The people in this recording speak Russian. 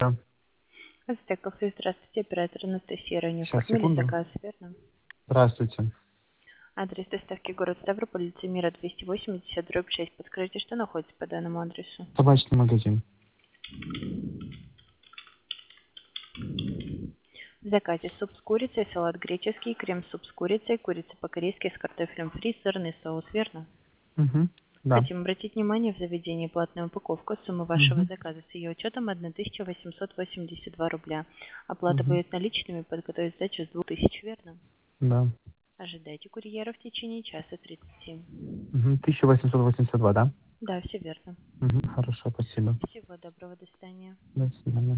Да. Здравствуйте, оператор Анастасия. Ранее Сейчас, оформили секунду. заказ, верно? Здравствуйте. Адрес доставки город Ставрополь, улица Мира, 280, дробь 6. Подскажите, что находится по данному адресу? Табачный магазин. В заказе суп с курицей, салат греческий, крем-суп с курицей, курица по-корейски с картофелем фри, сырный соус, верно? Угу. Да. Хотим обратить внимание в заведении платная упаковка. Сумма вашего Угу. заказа с ее учетом 1882 рубля. Оплата Угу. будет наличными, подготовить сдачу с 2000, верно? Да. Ожидайте курьера в течение часа 30. Угу. 1882, да? Да, все верно. Угу. Хорошо, спасибо. Всего доброго, до свидания. До свидания.